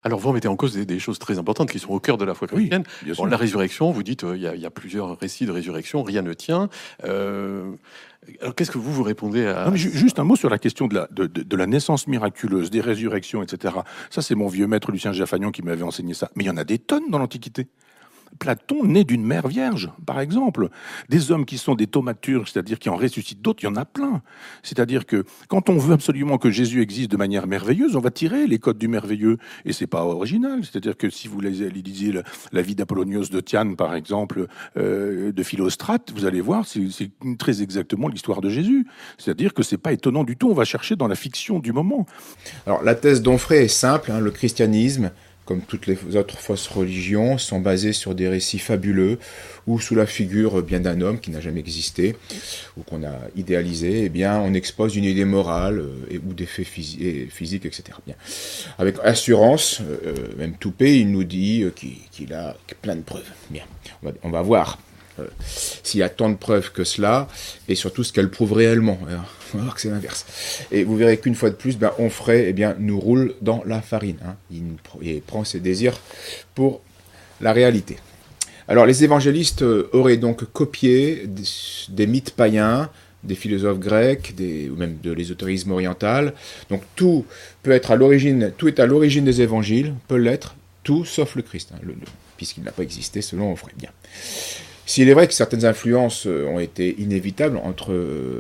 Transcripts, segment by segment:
Alors vous remettez en cause des choses très importantes qui sont au cœur de la foi Oui, chrétienne. bien Bon, sûr. la résurrection, vous dites, il y a plusieurs récits de résurrection, rien ne tient. Euh, alors qu'est-ce que vous répondez Non, à mais ça? juste un mot sur la question de la naissance miraculeuse, des résurrections, etc. Ça, c'est mon vieux maître Lucien Jaffagnon qui m'avait enseigné ça. Mais il y en a des tonnes dans l'Antiquité. Platon naît d'une mère vierge, par exemple. Des hommes qui sont des thaumaturges, c'est-à-dire qui en ressuscitent d'autres, il y en a plein. C'est-à-dire que quand on veut absolument que Jésus existe de manière merveilleuse, on va tirer les codes du merveilleux. Et c'est pas original. C'est-à-dire que si vous lisiez la vie d'Apollonios de Tyane, par exemple, de Philostrate, vous allez voir, c'est très exactement l'histoire de Jésus. C'est-à-dire que c'est pas étonnant du tout. On va chercher dans la fiction du moment. Alors la thèse d'Onfray est simple, le christianisme, comme toutes les autres fausses religions, sont basées sur des récits fabuleux où sous la figure bien d'un homme qui n'a jamais existé ou qu'on a idéalisé, on expose une idée morale ou des faits physiques, etc. Bien. Avec assurance, même Toupé, il nous dit qu'il a plein de preuves. Bien, on va voir. S'il y a tant de preuves que cela, et surtout ce qu'elles prouvent réellement. On va voir que c'est l'inverse. Et vous verrez qu'une fois de plus, Onfray nous roule dans la farine. Il prend ses désirs pour la réalité. Alors les évangélistes auraient donc copié des mythes païens, des philosophes grecs, ou même de l'ésotérisme oriental. Donc tout est à l'origine des évangiles, peut l'être, tout sauf le Christ, puisqu'il n'a pas existé selon Onfray. Bien. S'il est vrai que certaines influences ont été inévitables entre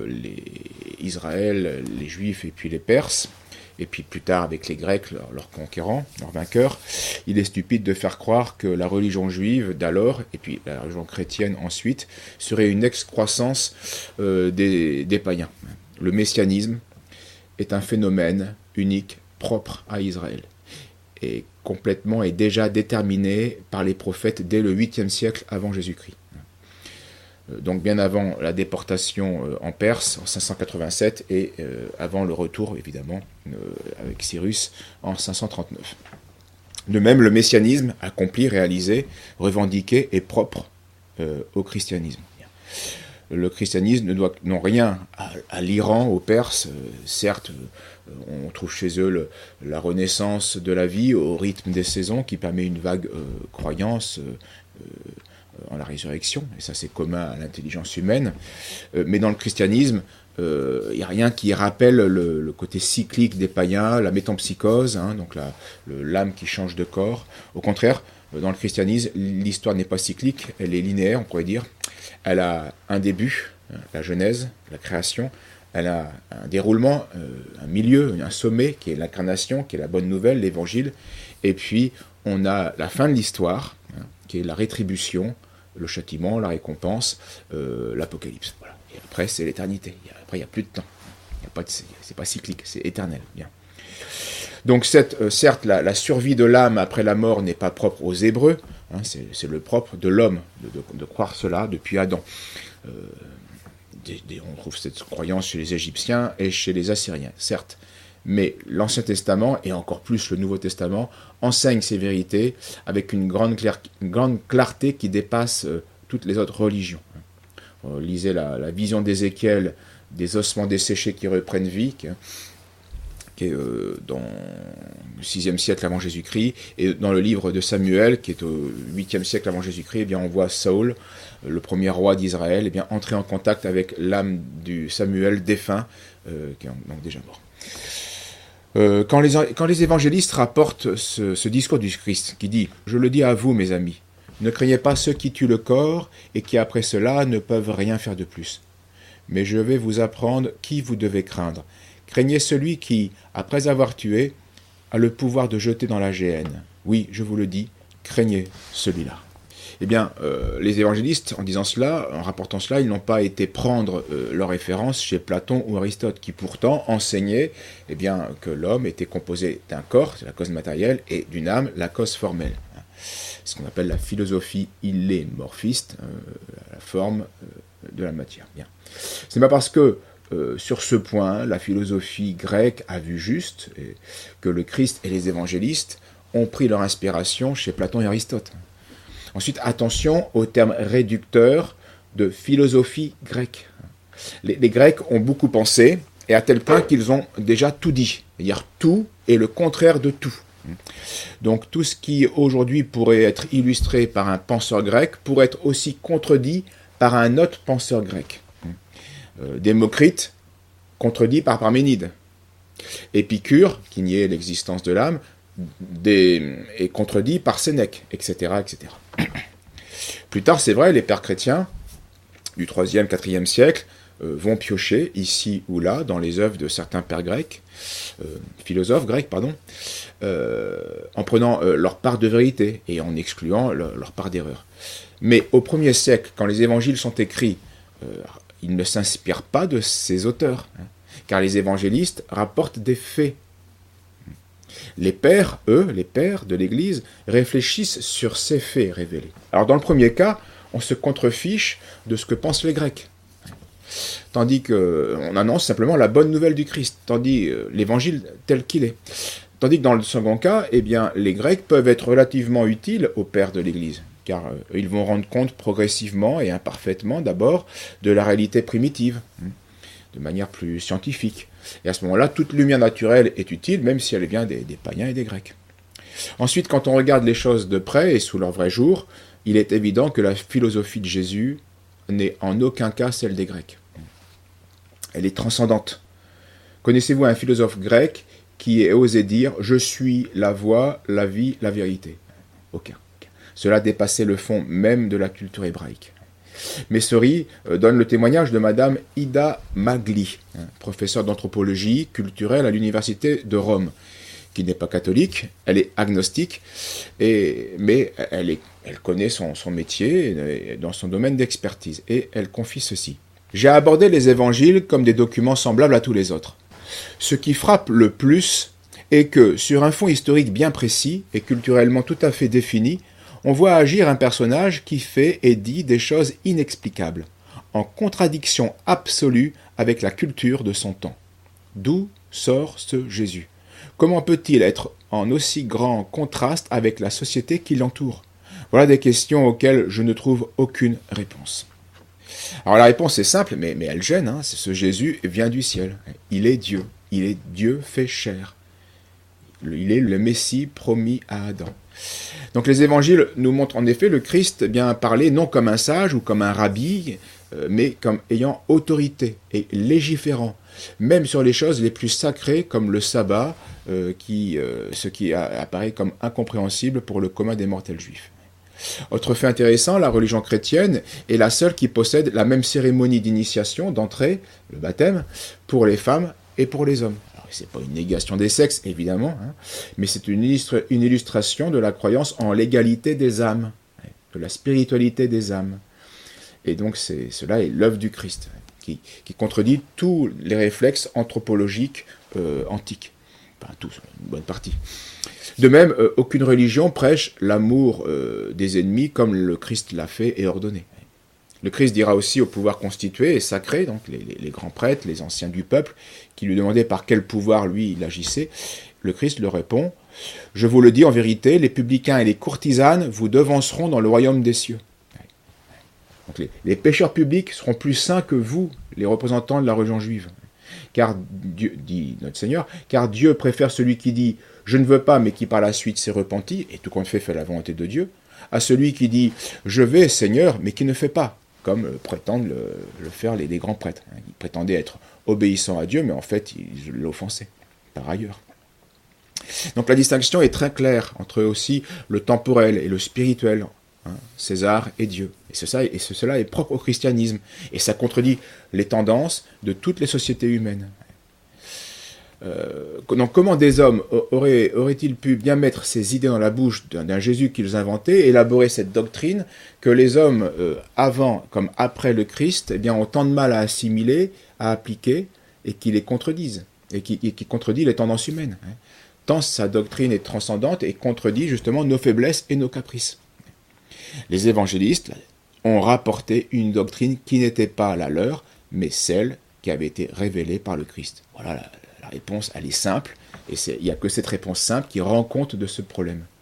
Israël, les Juifs et puis les Perses, et puis plus tard avec les Grecs, leurs conquérants, leurs vainqueurs, il est stupide de faire croire que la religion juive d'alors, et puis la religion chrétienne ensuite, serait une excroissance des païens. Le messianisme est un phénomène unique, propre à Israël, et complètement et déjà déterminé par les prophètes dès le 8e siècle avant Jésus-Christ. Donc bien avant la déportation en Perse en 587 et avant le retour évidemment avec Cyrus en 539. De même, le messianisme accompli, réalisé, revendiqué est propre au christianisme. Le christianisme ne doit rien à l'Iran, aux Perses. Certes, on trouve chez eux la renaissance de la vie au rythme des saisons qui permet une vague croyance en la résurrection, et ça c'est commun à l'intelligence humaine, mais dans le christianisme, il n'y a rien qui rappelle le côté cyclique des païens, la métempsychose, donc l'âme qui change de corps. Au contraire, dans le christianisme, l'histoire n'est pas cyclique, elle est linéaire, on pourrait dire. Elle a un début, la Genèse, la création, elle a un déroulement, un milieu, un sommet, qui est l'incarnation, qui est la bonne nouvelle, l'évangile, et puis on a la fin de l'histoire, qui est la rétribution, le châtiment, la récompense, l'apocalypse. Voilà. Et après, c'est l'éternité. Après, il n'y a plus de temps. C'est pas cyclique, c'est éternel. Bien. Donc, certes, la survie de l'âme après la mort n'est pas propre aux Hébreux. C'est le propre de l'homme de croire cela depuis Adam. On trouve cette croyance chez les Égyptiens et chez les Assyriens, certes. Mais l'Ancien Testament, et encore plus le Nouveau Testament, enseigne ces vérités avec une grande clarté qui dépasse toutes les autres religions. Lisez la vision d'Ézéchiel des ossements desséchés qui reprennent vie, qui est dans le 6e siècle avant Jésus-Christ, et dans le livre de Samuel, qui est au 8e siècle avant Jésus-Christ, on voit Saül, le premier roi d'Israël, entrer en contact avec l'âme du Samuel défunt, qui est donc déjà mort. Quand les évangélistes rapportent ce discours du Christ qui dit « Je le dis à vous, mes amis, ne craignez pas ceux qui tuent le corps et qui après cela ne peuvent rien faire de plus. Mais je vais vous apprendre qui vous devez craindre. Craignez celui qui, après avoir tué, a le pouvoir de jeter dans la géhenne. Oui, je vous le dis, craignez celui-là. » Les évangélistes, en disant cela, en rapportant cela, ils n'ont pas été prendre leur référence chez Platon ou Aristote, qui pourtant enseignaient que l'homme était composé d'un corps, c'est la cause matérielle, et d'une âme, la cause formelle. Ce qu'on appelle la philosophie illémorphiste, la forme de la matière. Bien. Ce n'est pas parce que sur ce point, la philosophie grecque a vu juste, et que le Christ et les évangélistes ont pris leur inspiration chez Platon et Aristote. Ensuite, attention au terme réducteur de philosophie grecque. Les Grecs ont beaucoup pensé, et à tel point qu'ils ont déjà tout dit. C'est-à-dire tout est le contraire de tout. Donc tout ce qui aujourd'hui pourrait être illustré par un penseur grec pourrait être aussi contredit par un autre penseur grec. Démocrite, contredit par Parménide. Épicure, qui niait l'existence de l'âme, est contredit par Sénèque, etc., etc. Plus tard, c'est vrai, les pères chrétiens du 3e, 4e siècle vont piocher ici ou là dans les œuvres de certains pères grecs, philosophes grecs, pardon, en prenant leur part de vérité et en excluant leur part d'erreur. Mais au 1er siècle, quand les évangiles sont écrits, ils ne s'inspirent pas de ces auteurs, car les évangélistes rapportent des faits. Les pères, eux, les pères de l'Église, réfléchissent sur ces faits révélés. Alors dans le premier cas, on se contrefiche de ce que pensent les Grecs. Tandis qu'on annonce simplement la bonne nouvelle du Christ, tandis l'évangile tel qu'il est. Tandis que dans le second cas, eh bien, les Grecs peuvent être relativement utiles aux pères de l'Église, car ils vont rendre compte progressivement et imparfaitement d'abord de la réalité primitive, de manière plus scientifique. Et à ce moment-là, toute lumière naturelle est utile, même si elle vient des païens et des Grecs. Ensuite, quand on regarde les choses de près et sous leur vrai jour, il est évident que la philosophie de Jésus n'est en aucun cas celle des Grecs. Elle est transcendante. Connaissez-vous un philosophe grec qui ait osé dire « Je suis la voie, la vie, la vérité » ? Aucun. Cela dépassait le fond même de la culture hébraïque. Messori donne le témoignage de Madame Ida Magli, professeure d'anthropologie culturelle à l'université de Rome, qui n'est pas catholique, elle est agnostique, mais elle connaît son métier dans son domaine d'expertise, et elle confie ceci. « J'ai abordé les évangiles comme des documents semblables à tous les autres. Ce qui frappe le plus est que, sur un fond historique bien précis et culturellement tout à fait défini, on voit agir un personnage qui fait et dit des choses inexplicables, en contradiction absolue avec la culture de son temps. D'où sort ce Jésus ? Comment peut-il être en aussi grand contraste avec la société qui l'entoure ? Voilà des questions auxquelles je ne trouve aucune réponse. Alors la réponse est simple, mais elle gêne. C'est ce Jésus vient du ciel. Il est Dieu fait chair. Il est le Messie promis à Adam. Donc les évangiles nous montrent en effet le Christ bien parler non comme un sage ou comme un rabbi, mais comme ayant autorité et légiférant, même sur les choses les plus sacrées comme le sabbat, ce qui apparaît comme incompréhensible pour le commun des mortels juifs. Autre fait intéressant, la religion chrétienne est la seule qui possède la même cérémonie d'initiation, d'entrée, le baptême, pour les femmes et pour les hommes. C'est pas une négation des sexes, évidemment, mais c'est une illustration de la croyance en l'égalité des âmes, de la spiritualité des âmes. Et donc cela est l'œuvre du Christ, qui contredit tous les réflexes anthropologiques antiques. Enfin, tous, une bonne partie. De même, aucune religion prêche l'amour des ennemis comme le Christ l'a fait et ordonné. Le Christ dira aussi au pouvoir constitué et sacré, donc les grands prêtres, les anciens du peuple, qui lui demandaient par quel pouvoir lui il agissait. Le Christ leur répond « Je vous le dis en vérité, les publicains et les courtisanes vous devanceront dans le royaume des cieux. » Donc les pécheurs publics seront plus saints que vous, les représentants de la religion juive. Car Dieu, dit notre Seigneur, car Dieu préfère celui qui dit « Je ne veux pas » mais qui par la suite s'est repenti, et tout compte fait la volonté de Dieu, à celui qui dit « Je vais, Seigneur » mais qui ne fait pas, comme prétendent le faire les grands prêtres. Ils prétendaient être obéissants à Dieu, mais en fait, ils l'offensaient, par ailleurs. Donc la distinction est très claire entre aussi le temporel et le spirituel, César et Dieu. Et cela est propre au christianisme, et ça contredit les tendances de toutes les sociétés humaines. Donc comment des hommes auraient-ils pu bien mettre ces idées dans la bouche d'un Jésus qu'ils inventaient, élaborer cette doctrine que les hommes avant comme après le Christ eh bien, ont tant de mal à assimiler, à appliquer, et qui les contredisent, et qui contredit les tendances humaines. Tant sa doctrine est transcendante et contredit justement nos faiblesses et nos caprices. Les évangélistes ont rapporté une doctrine qui n'était pas la leur, mais celle qui avait été révélée par le Christ. Voilà la réponse, elle est simple, et il n'y a que cette réponse simple qui rend compte de ce problème.